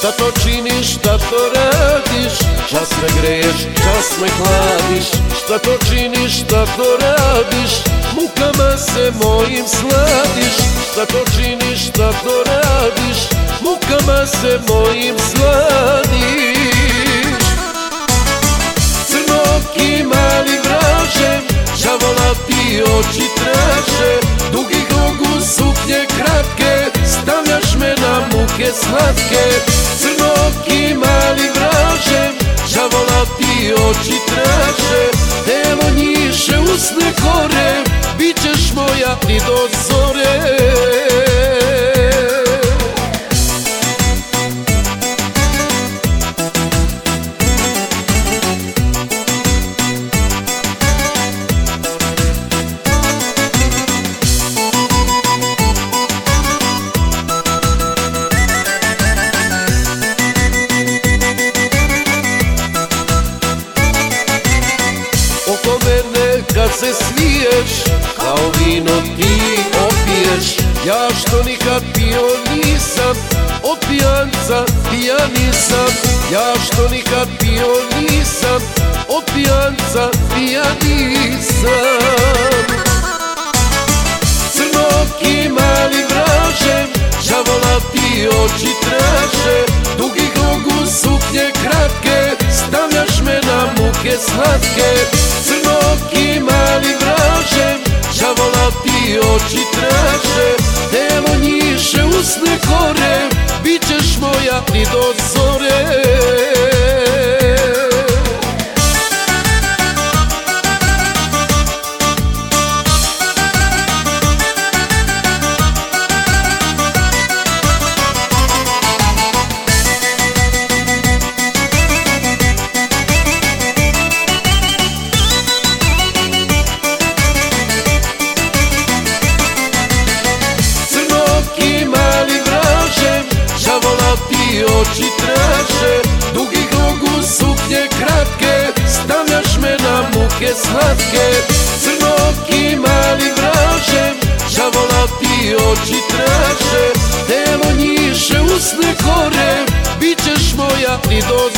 Šta to činiš, šta to radiš, čas me greješ, čas me hladiš. Šta to činiš, šta to radiš, mukama se mojim sladiš. Šta to činiš, šta to radiš, mukama se mojim sladiš. Crnoki mali vraže, žavolati oči traže, dugih nogu suknje kratke, stavljaš me na muke slatke. Crnoki mali vraže, žavolati oči traže, telo njiše, usne kore, bit ćeš moja i do zore. Kad se smiješ, kao vino ti opiješ. Ja što nikad pio nisam, od pijanca pijani sam. Ja što nikad pio nisam, od pijanca pijani sam. Crnoki mali vraže, žavolati oči traže, dugih nogu suknje kratke, stavljaš me na muke slatke. Crnoki mali vraže, žavolati oči traže, telo njiše, usne kore, bit ćeš moja i do zore. Oči traže, dugih nogu suknje kratke, stavljaš me na muke slatke. Crnoki mali vraže, žavolati oči traže, telo njiše, usne kore, bit ćeš moja i do